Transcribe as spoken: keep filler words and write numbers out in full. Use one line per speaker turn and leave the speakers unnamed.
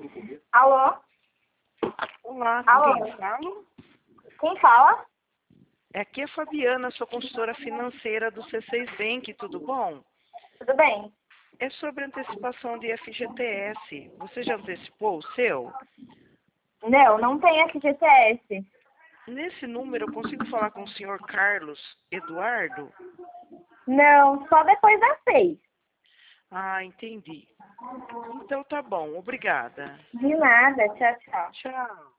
Alô?
Olá, com
Alô?
quem falo?
Quem fala?
É aqui a Fabiana, sua consultora financeira do C seis Bank, tudo bom?
Tudo bem?
É sobre antecipação de F G T S. Você já antecipou o seu?
Não, não tem F G T S.
Nesse número eu consigo falar com o senhor Carlos Eduardo?
Não, só depois das seis.
Ah, entendi. Então tá bom, obrigada.
De nada, tchau, tchau.
Tchau.